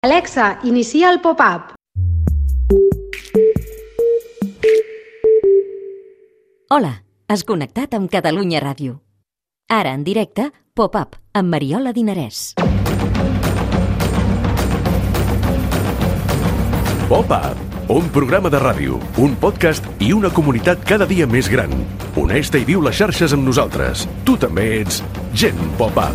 Alexa, inicia el pop-up. Hola, has connectat amb Catalunya Ràdio. Ara, en directe, Pop-up, amb Mariola Dinarès. Pop-up, un programa de ràdio, un podcast i una comunitat cada dia més gran. Uneix-te i viu les xarxes amb nosaltres. Tu també ets gent Pop-up.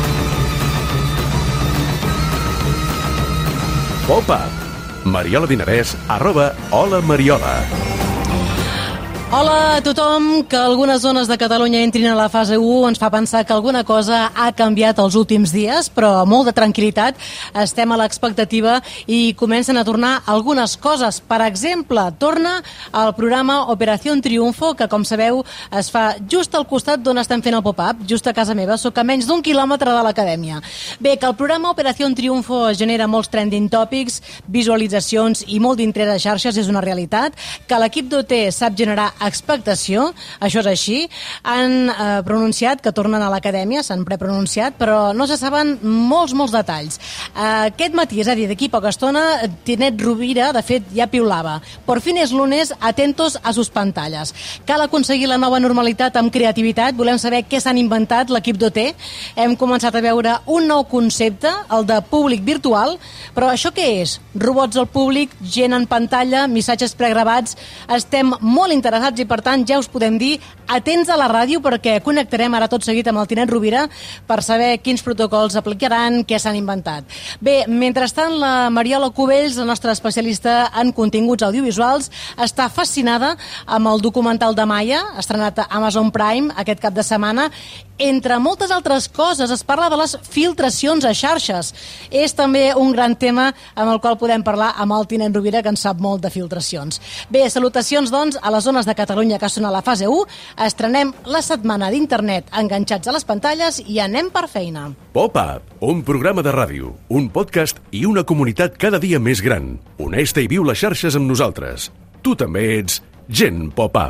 Pop-up. Mariola Dinarès, @HolaMariola. Hola a tothom, que algunes zones de Catalunya entrin a la fase 1 ens fa pensar que alguna cosa ha canviat els últims dies, però amb molt de tranquil·litat estem a l'expectativa i comencen a tornar algunes coses. Per exemple, torna el programa Operación Triunfo, que com sabeu es fa just al costat d'on estem fent el pop-up, just a casa meva, soc a menys d'1 quilòmetre de l'acadèmia. Bé, que el programa Operación Triunfo genera molts trending topics, visualitzacions i molt d'interès a xarxes és una realitat, que l'equip d'OT sap generar expectació, això és així. Han pronunciat que tornen a l'acadèmia, s'han prepronunciat, però no se saben molts detalls. Aquest matí, és a dir, d'aquí poca estona, Tinet Rovira, de fet, ja piulava. Por fin es lunes, atentos a sus pantalles. Cal aconseguir la nova normalitat amb creativitat, volem saber què s'han inventat l'equip d'OT. Hem començat a veure un nou concepte, el de públic virtual, però això què és? Robots al públic, gent en pantalla, missatges pregravats, estem molt interessats i per tant ja us podem dir atents a la ràdio perquè connectarem ara tot seguit amb el Tinet Rovira per saber quins protocols aplicaran, què s'han inventat. Bé, mentrestant la Mariola Cubells, la nostra especialista en continguts audiovisuals, està fascinada amb el documental de Maya, estrenat a Amazon Prime aquest cap de setmana. Entre moltes altres coses es parla de les filtracions a xarxes. És també un gran tema amb el qual podem parlar amb el Tinet Rovira, que en sap molt de filtracions. Bé, salutacions doncs a les zones de Catalunya que són a la fase 1. Estrenem la setmana d'internet enganxats a les pantalles i anem per feina. Pop-up, un programa de ràdio, un podcast i una comunitat cada dia més gran. Uneix-te i viu les xarxes amb nosaltres. Tu també ets gent Pop-up.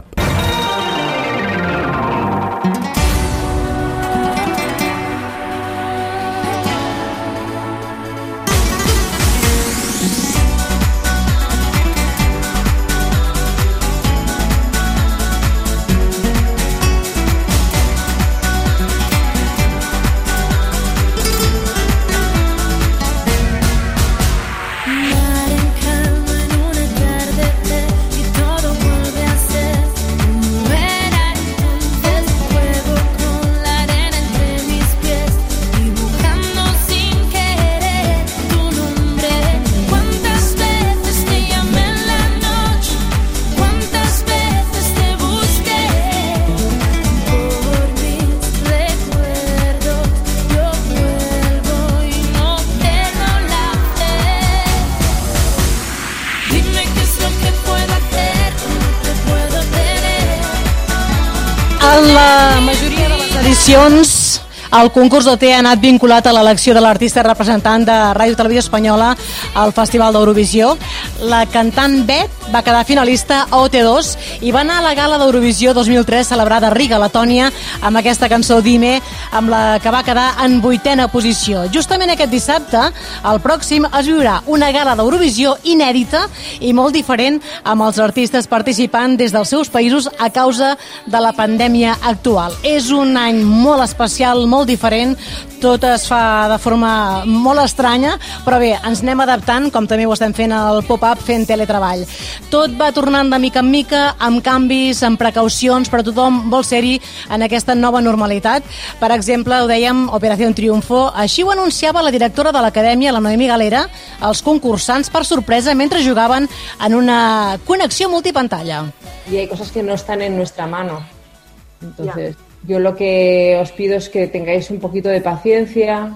En la majoria de les edicions, el concurs d'OT ha anat vinculat a l'elecció de l'artista representant de Ràdio Televisió Espanyola al Festival d'Eurovisió. La cantant Bet va quedar finalista a OT2 i va anar a la gala d'Eurovisió 2003 celebrada a Riga, Letònia, amb aquesta cançó Dime, amb la que va quedar en 8ª posició. Justament aquest dissabte, el pròxim, es viurà una gala d'Eurovisió inèdita i molt diferent, amb els artistes participant des dels seus països a causa de la pandèmia actual. És un any molt especial, molt diferent, tot es fa de forma molt estranya, però bé, ens anem adaptant, com també ho estem fent al pop-up, fent teletreball. Tot va tornant de mica en mica, amb canvis, amb precaucions, però tothom vol ser-hi en aquesta nova normalitat. Per exemple, ho dèiem, Operación Triunfo, així ho anunciava la directora de l'acadèmia, la Noemí Galera, als concursants per sorpresa mentre jugaven en una connexió multipantalla. Y hay cosas que no están en nuestra mano. Entonces, yo lo que os pido es que tengáis un poquito de paciencia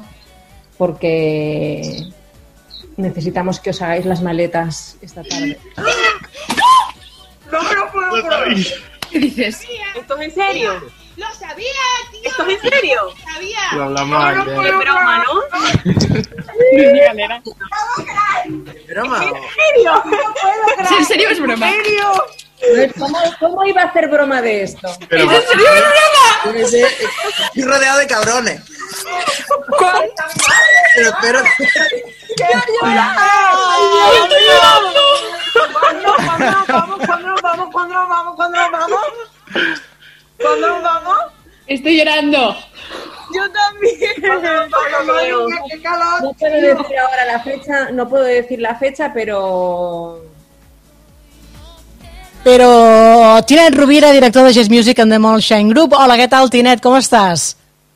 porque necesitamos que os hagáis las maletas esta tarde. No me lo puedo creer. ¿Qué dices? ¿Esto es en serio? ¡Lo sabía, tío! ¿Esto es en serio? ¡Lo sabía! Lo hablamos ayer. ¡Qué broma, ¿no? ¿Broma? ¿En serio? No puedo creer. ¿En serio es broma? ¿En serio? ¿Cómo iba a hacer broma de esto? Pero, ¿En serio es broma? estoy rodeado de cabrones. ¿Cuál? Pero espero ¿Cuándo vamos? Estoy llorando. Yo también. ¡Qué calor! No puedo decir ahora la fecha, no puedo decir la fecha, pero... Però Tinet Rovira, director de Jazz Music and the Moonshine Group. Hola, què tal, Tinet? Com estàs?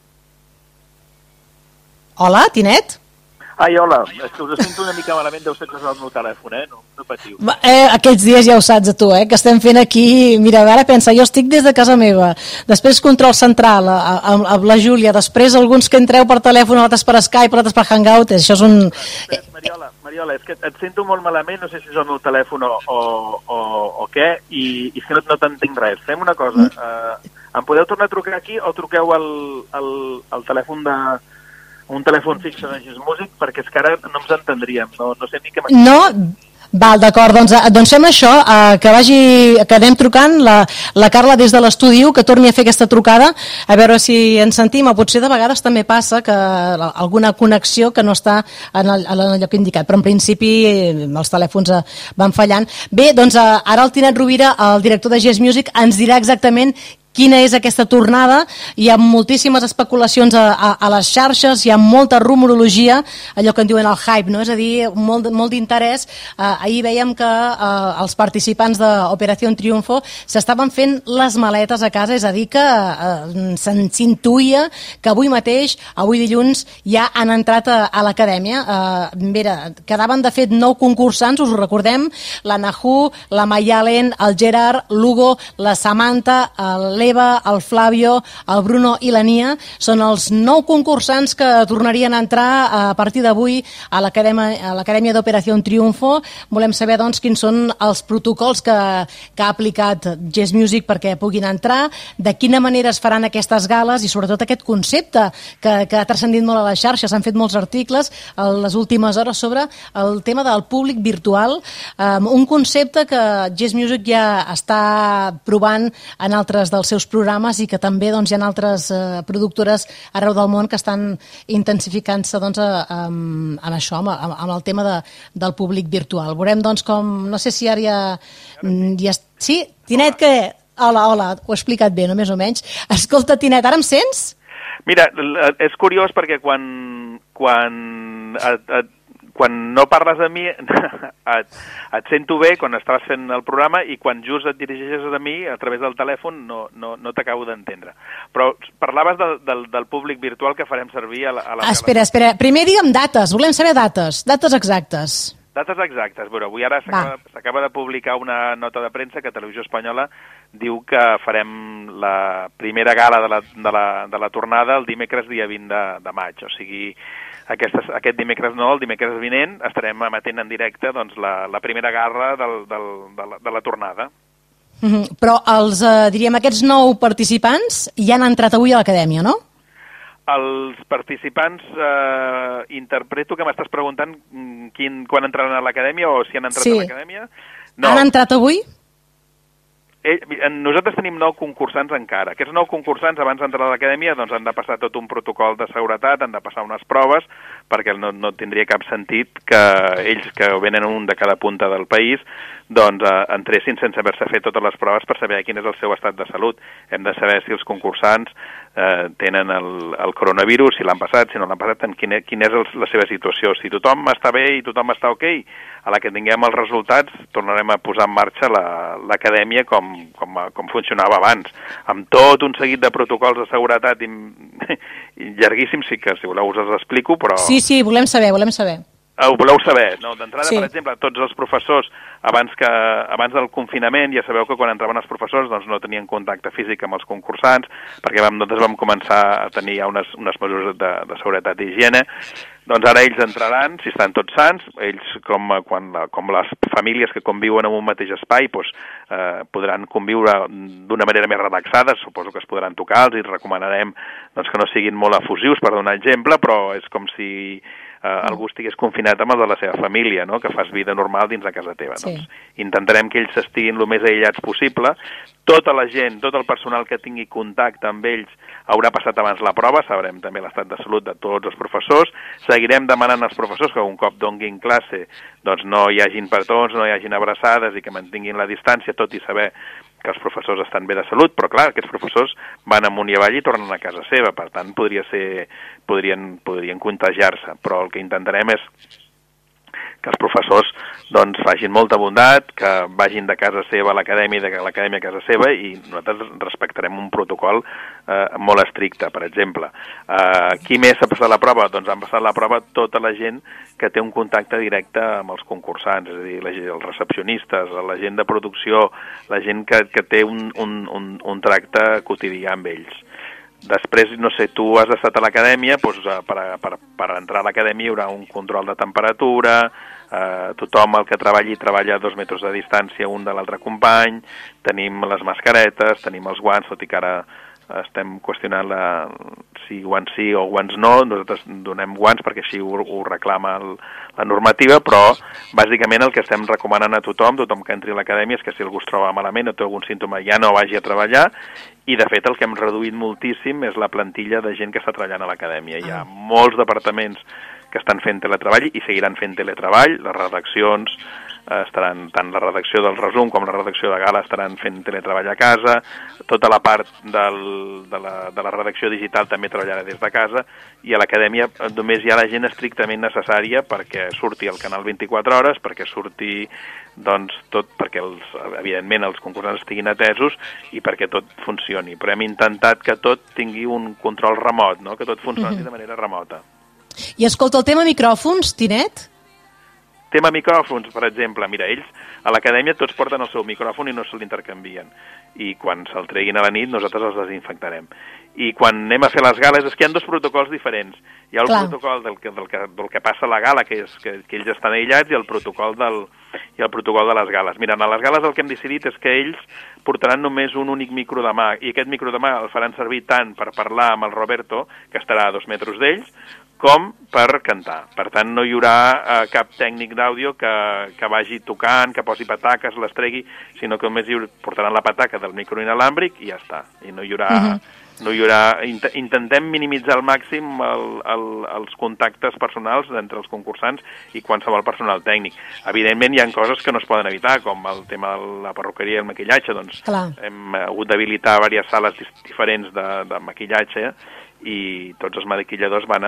Hola, Tinet? Ai, hola, és que us sento una mica malament, deu ser que és el meu telèfon, no patiu. Aquests dies ja ho saps a tu, que estem fent aquí... Mira, ara pensa, jo estic des de casa meva, després control central amb la Júlia, després alguns que entreu per telèfon, altres per Skype, altres per Hangout, això és un... Mariola, és que et sento molt malament, no sé si és el meu telèfon o què, i és que no t'entenc res. Fem una cosa, em podeu tornar a trucar aquí o truqueu al telèfon de... un telèfon fixe de Jazz Music, perquè és que ara no ens entendríem, no sé ni què m'explica. No? Val, d'acord, doncs fem això, que anem trucant la Carla des de l'estudi, que torni a fer aquesta trucada, a veure si ens sentim, o potser de vegades també passa que alguna connexió que no està en el lloc indicat, però en principi els telèfons van fallant. Bé, doncs ara el Tinet Rovira, el director de Jazz Music, ens dirà exactament quina és aquesta tornada. Hi ha moltíssimes especulacions a les xarxes, hi ha molta rumorologia, allò que en diuen el hype, no? És a dir, molt d'interès. Ahir veiem que els participants d'Operació Triunfo s'estaven fent les maletes a casa, és a dir, que s'intuïa que avui mateix, avui dilluns, ja han entrat a l'acadèmia. Quedaven de fet 9 concursants, us ho recordem, la Nahu, la Mayalen, el Gerard, l'Hugo, la Samantha, l'Eva, el Flavio, el Bruno i la Nia. Són els 9 concursants que tornarien a entrar a partir d'avui a l'Acadèmia d'Operació Triunfo. Volem saber, doncs, quins són els protocols que ha aplicat Jazz Music perquè puguin entrar, de quina manera es faran aquestes gales i sobretot aquest concepte que ha transcendit molt a les xarxes. S'han fet molts articles a les últimes hores sobre el tema del públic virtual, un concepte que Jazz Music ja està provant en altres dels seus programes i que també hi ha altres productores arreu del món que estan intensificant-se amb això, amb el tema del públic virtual. Veurem com, no sé si ara ja... Sí? Tinet, què? Hola, ho he explicat bé, no més o menys. Escolta, Tinet, ara em sents? Mira, és curiós perquè quan no parles a mi et sento bé quan estàs fent el programa i quan just et dirigeixes a mi a través del telèfon no t'acabo d'entendre. Però parlaves del públic virtual que farem servir a la... Espera. Primer digue'm dates. Volem saber dates exactes. Dates exactes. Bueno, avui ara s'acaba de publicar una nota de premsa que Televisió Espanyola diu que farem la primera gala de la tornada el dimecres dia 20 de maig. O sigui, aquest dimecres no, el dimecres vinent estarem emetent en directe la primera gala de la tornada. Però diríem, aquests 9 participants ja han entrat avui a l'acadèmia, no? Els participants, interpreto que m'estàs preguntant quan entraran a l'acadèmia o si han entrat a l'acadèmia. No. Han entrat avui? Nosaltres tenim 9 concursants encara. Aquests 9 concursants, abans d'entrar a l'acadèmia, han de passar tot un protocol de seguretat, han de passar unes proves, perquè no tindria cap sentit que ells, que venen un de cada punta del país, entressin sense haver-se fet totes les proves per saber quin és el seu estat de salut. Hem de saber si els concursants tenen el coronavirus, si l'han passat, si no l'han passat, quina és la seva situació. Si tothom està bé i tothom està ok, a la que tinguem els resultats tornarem a posar en marxa l'acadèmia com funcionava abans, amb tot un seguit de protocols de seguretat i llarguíssims, sí que si voleu us els explico, però... Sí, volem saber. Ho voleu saber, no? D'entrada, per exemple, tots els professors, abans del confinament, ja sabeu que quan entraven els professors no tenien contacte físic amb els concursants, perquè nosaltres vam començar a tenir ja unes mesures de seguretat i higiene. Doncs ara ells entraran, si estan tots sans, ells com les famílies que conviuen en un mateix espai podran conviure d'una manera més relaxada, suposo que es podran tocar, els recomanarem que no siguin molt efusius, per donar exemple, però és com si algú estigués confinat amb el de la seva família, no? Que fas vida normal dins de casa teva. Sí. Doncs intentarem que ells estiguin el més aïllats possible. Tota la gent, tot el personal que tingui contacte amb ells haurà passat abans la prova, sabrem també l'estat de salut de tots els professors, seguirem demanant als professors que un cop donguin classe doncs no hi hagin petons, no hi hagin abraçades i que mantinguin la distància, tot i saber que els professors estan bé de salut, però clar, aquests professors van amunt i avall i tornen a casa seva, per tant podrien contagiar-se, però el que intentarem és que els professors doncs facin molta bondat, que vagin de casa seva a l'acadèmia, de l'acadèmia a casa seva, i nosaltres respectarem un protocol molt estricte, per exemple. Qui més ha passat la prova? Doncs han passat la prova tota la gent que té un contacte directe amb els concursants, és a dir, els recepcionistes, la gent de producció, la gent que té un tracte quotidià amb ells. Després, no sé, tu has estat a l'acadèmia, doncs, per entrar a l'acadèmia hi haurà un control de temperatura, tothom el que treballi treballa a 2 metres de distància un de l'altre company, tenim les mascaretes, tenim els guants, tot i que ara estem qüestionant si guants sí o guants no, nosaltres donem guants perquè així ho reclama la normativa, però bàsicament el que estem recomanant a tothom que entri a l'acadèmia és que si algú es troba malament o té algun símptoma ja no vagi a treballar, i de fet el que hem reduït moltíssim és la plantilla de gent que està treballant a l'acadèmia. Hi ha molts departaments que estan fent teletreball i seguiran fent teletreball, les redaccions estaran, tant la redacció del resum com la redacció de gala estaran fent teletreball a casa, tota la part de la redacció digital també treballarà des de casa, i a l'acadèmia només hi ha la gent estrictament necessària perquè surti al canal 24 hores, perquè surti doncs tot, perquè evidentment els concursants estiguin atesos i perquè tot funcioni, però hem intentat que tot tingui un control remot, no? Que tot funcioni de manera remota. I escolta, el tema micròfons, Tinet? Tema micròfons, per exemple, mira, ells a l'acadèmia tots porten el seu micròfon i no se l'intercanvien, i quan se'l treguin a la nit nosaltres els desinfectarem. I quan anem a fer les gales és que hi ha 2 protocols diferents. Hi ha el protocol del que passa a la gala, que és que ells estan aïllats, i el protocol de les gales. Mira, a les gales el que hem decidit és que ells portaran només un únic micro de mà, i aquest micro de mà el faran servir tant per parlar amb el Roberto, que estarà a 2 metres d'ells, com per cantar. Per tant, no hi haurà cap tècnic d'àudio que vagi tocant, que posi pataques, les tregui, sinó que només portaran la pataca del micro inalàmbric i ja està. I no hi haurà... Intentem minimitzar al màxim els contactes personals entre els concursants i qualsevol personal tècnic. Evidentment, hi ha coses que no es poden evitar, com el tema de la perruqueria i el maquillatge. Doncs hem hagut d'habilitar diverses sales diferents de maquillatge, i tots els maquilladors van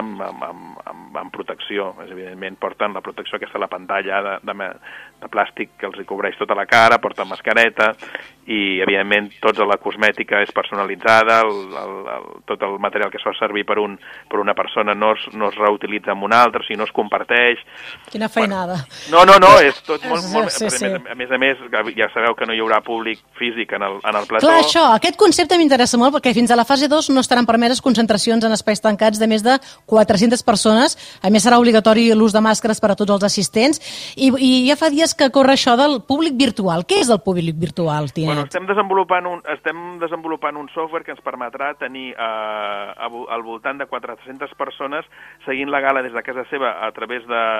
amb protecció. Evidentment porten la protecció aquesta, la pantalla de plàstic que els cobreix tota la cara, porten mascareta, i evidentment tota la cosmètica és personalitzada, tot el material que es fa servir per una persona no es reutilitza amb una altra, o sigui, no es comparteix. Quina feinada. No, és tot molt... Sí. A més, ja sabeu que no hi haurà públic físic en el plató. Clar, això, aquest concepte m'interessa molt, perquè fins a la fase 2 no estaran permeses concentracions en espais tancats de més de 400 persones. A més, serà obligatori l'ús de màscares per a tots els assistents. I ja fa dies que corre això del públic virtual. Què és el públic virtual, Tinet? Bueno, estem desenvolupant un software que ens permetrà tenir al voltant de 400 persones seguint la gala des de casa seva a través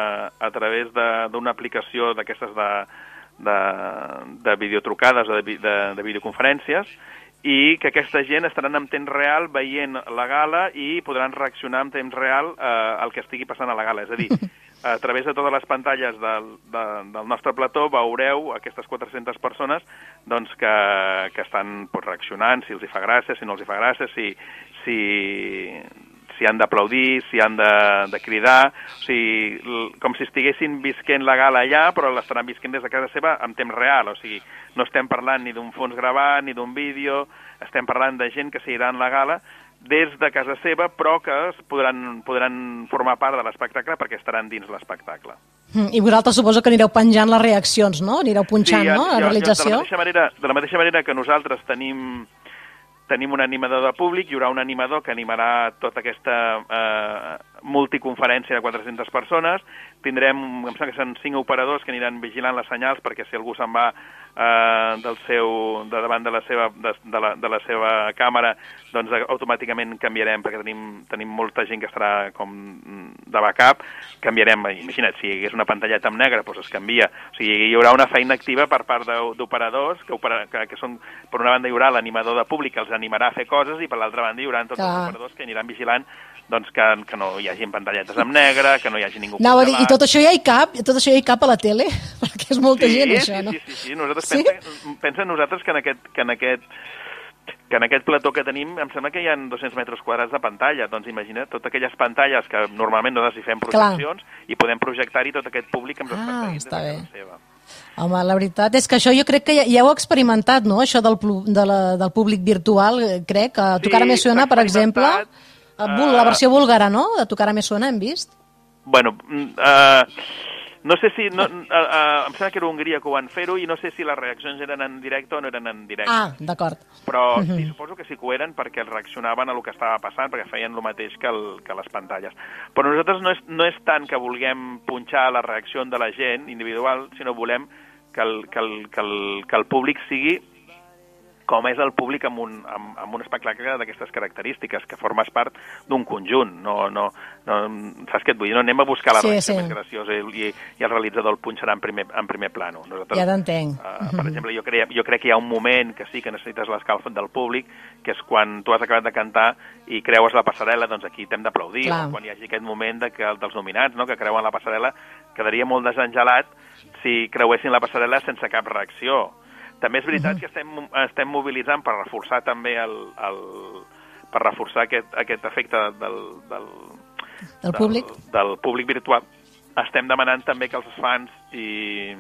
d'una aplicació d'aquestes de videotrucades o de videoconferències, i que aquesta gent estaran en temps real veient la gala i podran reaccionar en temps real al que estigui passant a la gala. És a dir, a través de totes les pantalles del nostre plató veureu aquestes 400 persones doncs, que estan reaccionant, si els hi fa gràcia, si no els hi fa gràcia, si han d'aplaudir, si han de cridar, o sigui, com si estiguessin visquent la gala allà, però l'estaran visquent des de casa seva en temps real, o sigui, no estem parlant ni d'un fons gravat, ni d'un vídeo, estem parlant de gent que seguirà en la gala des de casa seva, però que podran formar part de l'espectacle perquè estaran dins l'espectacle. I vosaltres suposo que anireu penjant les reaccions, no? Anireu punxant, no?, la realització. De la mateixa manera que nosaltres tenim un animador de públic, hi haurà un animador que animarà tota aquesta multiconferència de 400 persones, tindrem, em sembla que són 5 operadors que aniran vigilant les senyals perquè si algú se'n va de davant de la seva càmera, doncs automàticament canviarem, perquè tenim molta gent que estarà com de backup, canviarem, imagina't, si hi hagués una pantalleta en negre, doncs es canvia. O sigui, hi haurà una feina activa per part d'operadors, que són, per una banda hi haurà l'animador de públic que els animarà a fer coses, i per l'altra banda hi haurà tots els operadors que aniran vigilant doncs que no hi hagi pantalletes en negre, que no hi hagi ningú congelat. I tot això ja hi cap a la tele? Perquè és molta gent, això, no? Sí. Nosaltres pensa nosaltres que en aquest plató que tenim em sembla que hi ha 200 metres quadrats de pantalla. Doncs imagina't, totes aquelles pantalles que normalment nosaltres hi fem projeccions i podem projectar-hi tot aquest públic amb els espectadors de casa seva. Home, la veritat és que això jo crec que ja ho he experimentat, no?, això del públic virtual, crec. A Tocar a Me Suena, per exemple, la versió búlgara, no?, de Tocar a Me Suena, hem vist? Bueno, no sé si... em sembla que era Hongria que ho van fer-ho i no sé si les reaccions eren en directe o no eren en directe. Ah, d'acord. Però sí, suposo que sí que ho eren perquè reaccionaven a el que estava passant, perquè feien el mateix que les pantalles. Però nosaltres no és tant que vulguem punxar la reacció de la gent individual, sinó volem que el públic sigui com és el públic amb un espectacle d'aquestes característiques, que formes part d'un conjunt. No, saps què et vull dir? No anem a buscar la reacció més graciosa i el realitzador el punxarà en primer plano. Ja t'entenc. Per exemple, jo crec que hi ha un moment que sí que necessites l'escalf del públic, que és quan tu has acabat de cantar i creues la passarel·la, doncs aquí t'hem d'aplaudir. O quan hi hagi aquest moment dels nominats, no?, que creuen la passarel·la, quedaria molt desengelat si creuessin la passarel·la sense cap reacció. També és veritat que estem mobilitzant per reforçar també aquest efecte del públic virtual. Estem demanant també que els fans i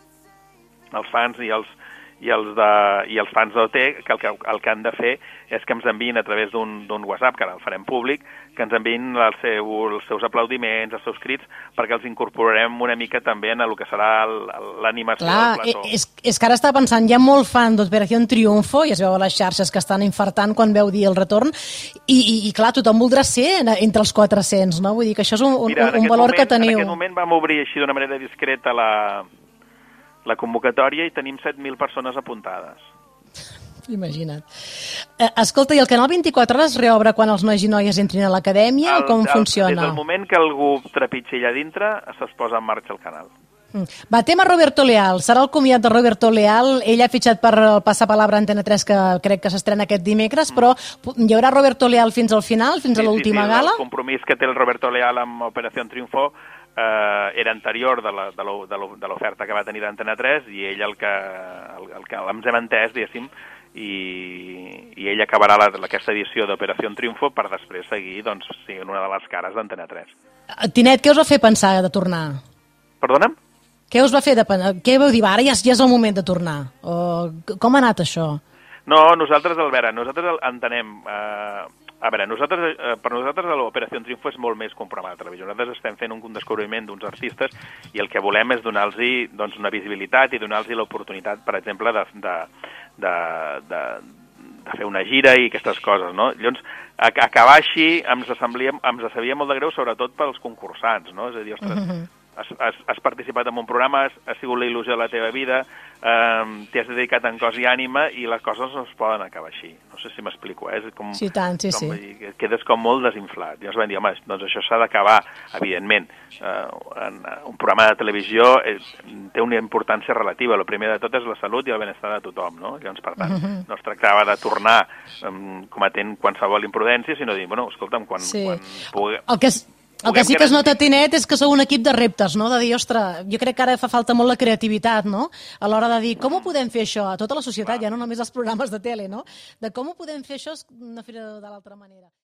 els fans d'OT, que el que han de fer és que ens enviïn a través d'un WhatsApp, que ara el farem públic, que ens enviïn els seus aplaudiments, els seus crits, perquè els incorporarem una mica també en el que serà l'animació del plató. És que ara estava pensant, hi ha molt fan d'Operació Triunfo, i es veu a les xarxes que estan infartant quan veu dir el retorn, i clar, tothom voldrà ser entre els 400, no? Vull dir que això és un valor que teniu. En aquest moment vam obrir així d'una manera discreta la convocatòria i tenim 7.000 persones apuntades. Imagina't. Escolta, i el Canal 24 Hores reobre quan els nois i noies entrin a l'acadèmia o com funciona? Des del moment que algú trepitja allà dintre, es posa en marxa el canal. Va, tema Roberto Leal. Serà el comiat de Roberto Leal. Ell ha fitxat per el Passapalabra Antena 3, que crec que s'estrena aquest dimecres, però hi haurà Roberto Leal fins al final, fins a l'última gala? El compromís que té el Roberto Leal amb Operació Triunfo era anterior de l'oferta que va tenir d'Antena 3 i ell el que ens hem entès, diguéssim, i ell acabarà aquesta edició d'Operació Triunfo per després seguir sent una de les cares d'Antena 3. Tinet, què us va fer pensar de tornar? Perdona'm? Què us va fer què vau dir? Ara ja és el moment de tornar. Com ha anat això? No, nosaltres entenem... per nosaltres l'Operació Triunfo és molt més que un programa de televisió. Nosaltres estem fent un descobriment d'uns artistes i el que volem és donar-los una visibilitat i donar-los l'oportunitat, per exemple, de fer una gira i aquestes coses, no? Llavors, acabar així ens sabia molt de greu, sobretot pels concursants, no? És a dir, ostres, has participat en un programa, ha sigut la il·lusió de la teva vida, t'hi has dedicat en cos i ànima i les coses no es poden acabar així. No sé si m'explico, és com... Sí, tant, sí. Quedes com molt desinflat. Llavors vam dir, home, doncs això s'ha d'acabar, evidentment. Un programa de televisió té una importància relativa. El primer de tot és la salut i el benestar de tothom, no? Llavors, per tant, no es tractava de tornar cometent qualsevol imprudència, sinó dir, bueno, escolta'm, quan pugui... El que sí que es nota, Tinet, és que sou un equip de reptes, no? De dir, ostres, jo crec que ara fa falta molt la creativitat, no? A l'hora de dir, com ho podem fer això a tota la societat, ja no només als programes de tele, no? De com ho podem fer això de l'altra manera.